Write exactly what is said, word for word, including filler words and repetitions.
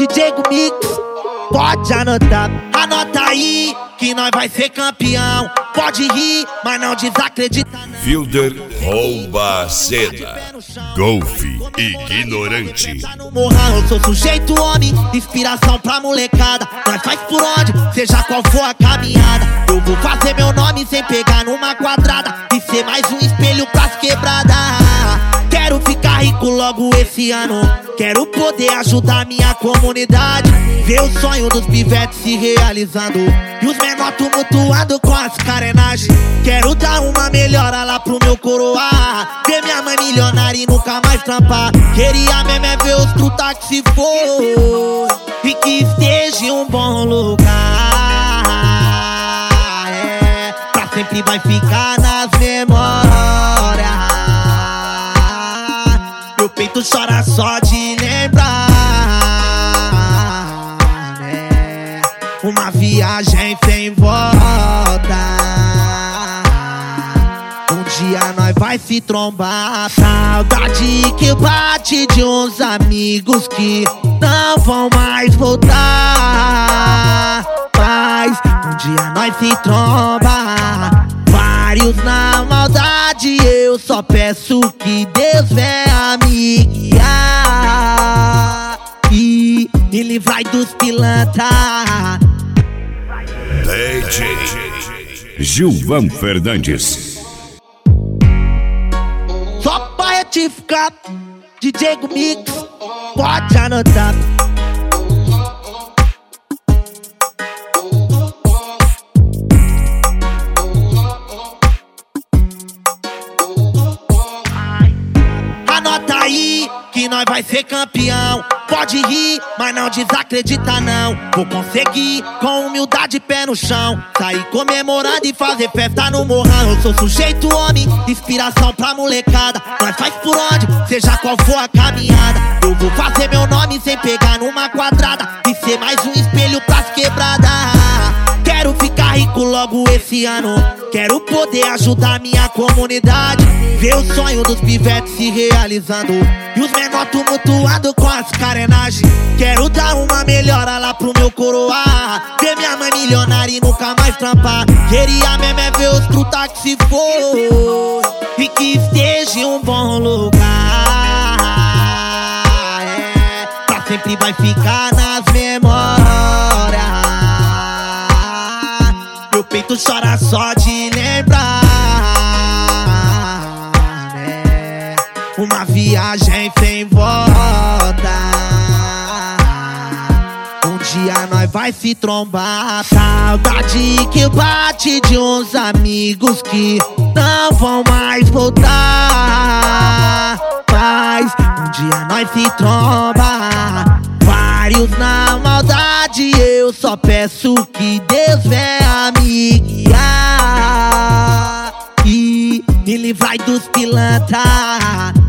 D J Mix, pode anotar, anota aí que nós vai ser campeão. Pode rir, mas não desacredita não. Fielder rouba a cena. Golfe ignorante. No morrão eu sou sujeito homem, inspiração pra molecada. Nós faz por onde, seja qual for a caminhada. Eu vou fazer meu nome sem pegar numa quadrada e ser mais um espelho pras quebradas. Quero ficar rico logo esse ano, quero poder ajudar minha comunidade. Ver o sonho dos pivetes se realizando e os menor tumultuando com as carenagens. Quero dar uma melhora lá pro meu coroa, ver minha mãe milionária e nunca mais trampar. Queria mesmo é ver os truta que se for e que esteja em um bom lugar. É, pra sempre vai ficar nas memórias. Meu peito chora só de lembrar, né? Uma viagem sem volta. Um dia nós vai se trombar. Saudade que bate de uns amigos que não vão mais voltar. Mas um dia nós se tromba, vários na maldade. Eu só peço que Deus venha me guiar e me livrar dos pilantras. D J Gilvan Fernandes. Só pra retificar, D J Mix, pode anotar. Anota aí que nós vai ser campeão. Pode rir, mas não desacredita não. Vou conseguir com humildade, pé no chão, sair comemorando e fazer festa no morrão. Eu sou sujeito homem, inspiração pra molecada. Nós faz por onde, seja qual for a caminhada. Eu vou fazer meu nome sem pegar numa quadrada e ser mais um espelho pras quebradas. Quero ficar rico logo esse ano, quero poder ajudar minha comunidade. Ver o sonho dos pivetes se realizando e os menor tumultuando com as carenagens. Quero dar uma melhora lá pro meu coroa, ver minha mãe milionária e nunca mais trampar. Queria mesmo é ver os truta que se for e que esteja em um bom lugar. É, pra sempre vai ficar nas memórias. Meu peito chora só de lembrar, né? Uma viagem sem volta. Um dia nós vai se trombar. Saudade que bate de uns amigos que não vão mais voltar. Mas um dia nós se tromba, vários na maldade. Eu só peço que Deus venha me guiar e me livrar dos pilantras.